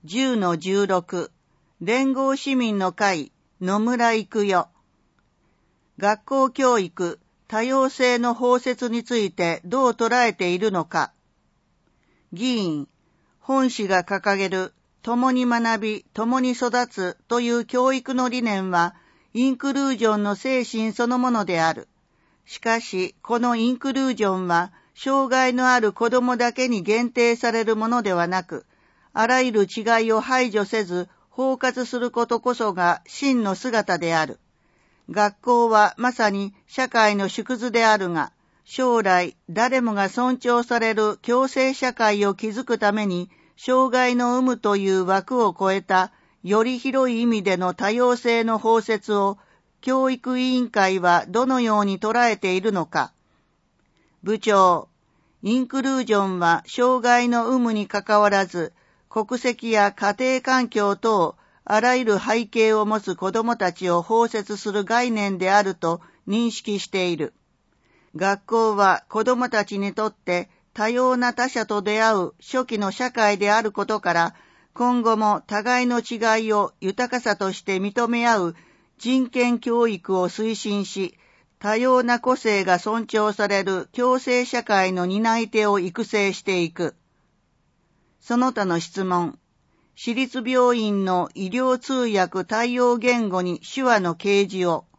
10-16連合市民の会野村育代。学校教育多様性の包摂についてどう捉えているのか。議員、本氏が掲げる共に学び、共に育つという教育の理念はインクルージョンの精神そのものである。しかし、このインクルージョンは障害のある子どもだけに限定されるものではなく、あらゆる違いを排除せず包括することこそが真の姿である。学校はまさに社会の縮図であるが、将来誰もが尊重される共生社会を築くために、障害の有無という枠を超えたより広い意味での多様性の包摂を教育委員会はどのように捉えているのか。部長、インクルージョンは障害の有無にかかわらず、国籍や家庭環境等、あらゆる背景を持つ子どもたちを包摂する概念であると認識している。学校は子どもたちにとって多様な他者と出会う初期の社会であることから、今後も互いの違いを豊かさとして認め合う人権教育を推進し、多様な個性が尊重される共生社会の担い手を育成していく。その他の質問。私立病院の医療通訳対応言語に手話の掲示を。